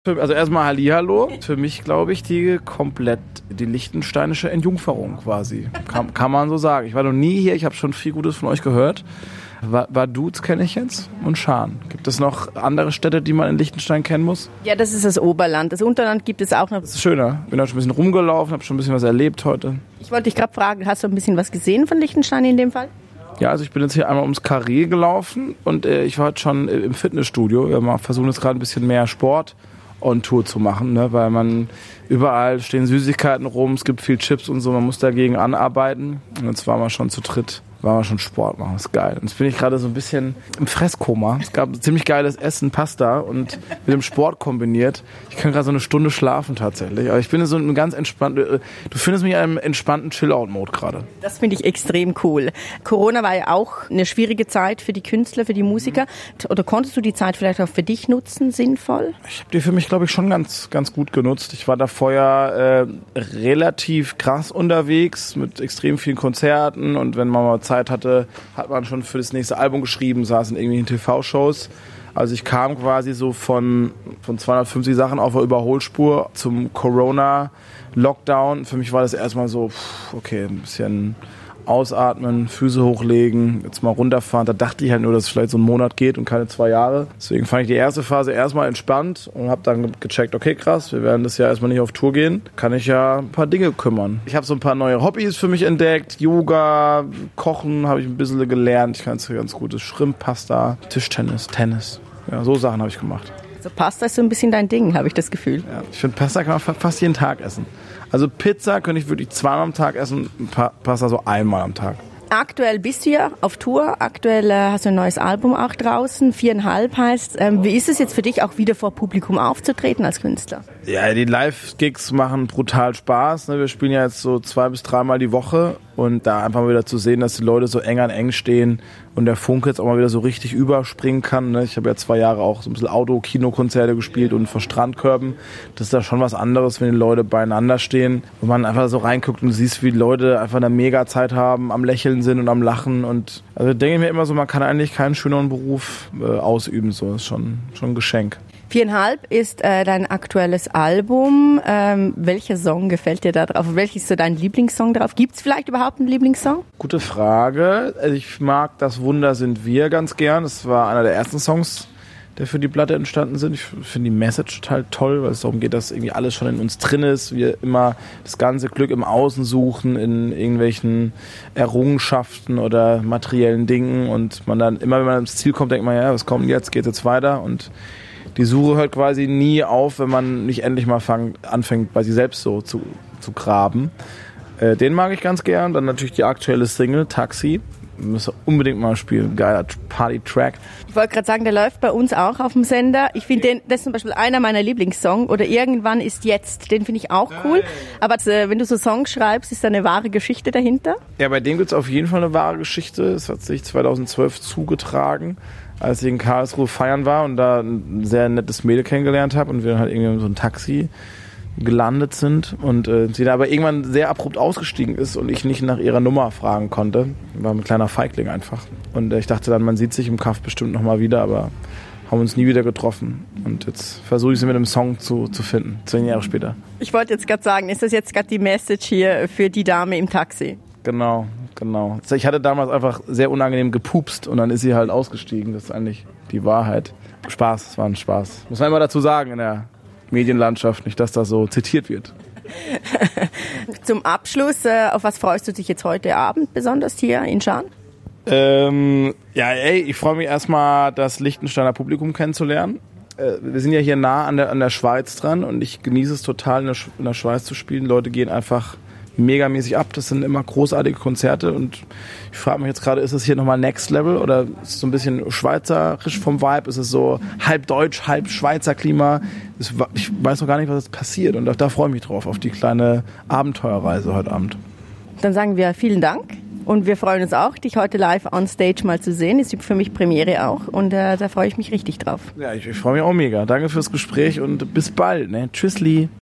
Also erstmal Hallihallo. Für mich, glaube ich, die liechtensteinische Entjungferung quasi. Kann man so sagen. Ich war noch nie hier, ich habe schon viel Gutes von euch gehört. Vaduz kenne ich jetzt und Schaan. Gibt es noch andere Städte, die man in Liechtenstein kennen muss? Ja, das ist das Oberland. Das Unterland gibt es auch noch. Das ist schöner. Bin auch schon ein bisschen rumgelaufen, habe schon ein bisschen was erlebt heute. Ich wollte dich gerade fragen, hast du ein bisschen was gesehen von Liechtenstein in dem Fall? Ja, also ich bin jetzt hier einmal ums Carré gelaufen und ich war heute schon im Fitnessstudio. Wir versuchen jetzt gerade ein bisschen mehr Sport on Tour zu machen, ne? Weil man überall stehen Süßigkeiten rum, es gibt viel Chips und so, man muss dagegen anarbeiten. Und jetzt waren wir schon zu dritt. War mal schon Sport machen, das ist geil. Und jetzt bin ich gerade so ein bisschen im Fresskoma. Es gab ziemlich geiles Essen, Pasta und mit dem Sport kombiniert. Ich kann gerade so eine Stunde schlafen tatsächlich. Aber ich bin so ein ganz entspannten, du findest mich in einem entspannten Chill-Out-Mode gerade. Das finde ich extrem cool. Corona war ja auch eine schwierige Zeit für die Künstler, für die Musiker. Oder konntest du die Zeit vielleicht auch für dich nutzen, sinnvoll? Ich habe die für mich, glaube ich, schon ganz gut genutzt. Ich war da vorher relativ krass unterwegs mit extrem vielen Konzerten und wenn man mal Zeit hatte, hat man schon für das nächste Album geschrieben, saß in irgendwelchen TV-Shows. Also ich kam quasi so von 250 Sachen auf der Überholspur zum Corona-Lockdown. Für mich war das erstmal so, okay, ein bisschen ausatmen, Füße hochlegen, jetzt mal runterfahren. Da dachte ich halt nur, dass es vielleicht so einen Monat geht und keine 2 Jahre. Deswegen fand ich die erste Phase erstmal entspannt und habe dann gecheckt, okay krass, wir werden das Jahr erstmal nicht auf Tour gehen. Kann ich ja ein paar Dinge kümmern. Ich habe so ein paar neue Hobbys für mich entdeckt. Yoga, Kochen habe ich ein bisschen gelernt. Ich kann es ganz gut. Schrimppasta, Tischtennis, Tennis. Ja, so Sachen habe ich gemacht. Also Pasta ist so ein bisschen dein Ding, habe ich das Gefühl. Ja, ich finde, Pasta kann man fast jeden Tag essen. Also Pizza könnte ich wirklich 2-mal am Tag essen, Pasta so 1-mal am Tag. Aktuell bist du ja auf Tour. Aktuell hast du ein neues Album auch draußen. 4,5 heißt. Wie ist es jetzt für dich, auch wieder vor Publikum aufzutreten als Künstler? Ja, die Live-Gigs machen brutal Spaß. Wir spielen ja jetzt so 2- bis 3-mal die Woche. Und da einfach mal wieder zu sehen, dass die Leute so eng an eng stehen und der Funke jetzt auch mal wieder so richtig überspringen kann. Ich habe ja 2 Jahre auch so ein bisschen Auto-Kinokonzerte gespielt und vor Strandkörben. Das ist da schon was anderes, wenn die Leute beieinander stehen. Und man einfach so reinguckt und du siehst, wie die Leute einfach eine mega Zeit haben, am Lächeln sind und am Lachen. Und also denke ich mir immer so, man kann eigentlich keinen schöneren Beruf ausüben. So ist schon ein Geschenk. 4,5 ist dein aktuelles Album. Welcher Song gefällt dir da drauf? Welches ist so dein Lieblingssong drauf? Gibt es vielleicht überhaupt einen Lieblingssong? Gute Frage. Also ich mag Das Wunder sind wir ganz gern. Das war einer der ersten Songs, der für die Platte entstanden sind. Ich finde die Message total toll, weil es darum geht, dass irgendwie alles schon in uns drin ist. Wir immer das ganze Glück im Außen suchen, in irgendwelchen Errungenschaften oder materiellen Dingen. Und man dann immer, wenn man ins Ziel kommt, denkt man, ja, was kommt jetzt? Geht jetzt weiter? Und die Suche hört quasi nie auf, wenn man nicht endlich mal anfängt, bei sich selbst so zu graben. Den mag ich ganz gern. Dann natürlich die aktuelle Single, Taxi. Müssen wir unbedingt mal spielen. Geiler Party-Track. Ich wollte gerade sagen, der läuft bei uns auch auf dem Sender. Ich finde das ist zum Beispiel einer meiner Lieblingssongs. Oder Irgendwann ist jetzt. Den finde ich auch cool. Aber wenn du so Songs schreibst, ist da eine wahre Geschichte dahinter? Ja, bei dem gibt es auf jeden Fall eine wahre Geschichte. Es hat sich 2012 zugetragen, als ich in Karlsruhe feiern war und da ein sehr nettes Mädel kennengelernt habe und wir halt irgendwie in so ein Taxi gelandet sind und sie da aber irgendwann sehr abrupt ausgestiegen ist und ich nicht nach ihrer Nummer fragen konnte. War ein kleiner Feigling einfach. Und ich dachte dann, man sieht sich im Kaff bestimmt nochmal wieder, aber haben uns nie wieder getroffen. Und jetzt versuche ich sie mit einem Song zu finden, 10 Jahre später. Ich wollte jetzt gerade sagen, ist das jetzt gerade die Message hier für die Dame im Taxi? Genau. Ich hatte damals einfach sehr unangenehm gepupst und dann ist sie halt ausgestiegen. Das ist eigentlich die Wahrheit. Spaß, es war ein Spaß. Muss man immer dazu sagen in der Medienlandschaft, nicht, dass das so zitiert wird. Zum Abschluss, auf was freust du dich jetzt heute Abend besonders hier in Schaan? Ich freue mich erstmal, das Liechtensteiner Publikum kennenzulernen. Wir sind ja hier nah an der Schweiz dran und ich genieße es total, in der Schweiz zu spielen. Leute gehen einfach megamäßig ab. Das sind immer großartige Konzerte und ich frage mich jetzt gerade, ist es hier nochmal Next Level oder ist es so ein bisschen schweizerisch vom Vibe? Ist es so halb deutsch, halb Schweizer Klima? Ich weiß noch gar nicht, was jetzt passiert und da freue ich mich drauf, auf die kleine Abenteuerreise heute Abend. Dann sagen wir vielen Dank und wir freuen uns auch, dich heute live on stage mal zu sehen. Ist für mich Premiere auch und da freue ich mich richtig drauf. Ja, ich freue mich auch mega. Danke fürs Gespräch und bis bald. Ne? Tschüssli.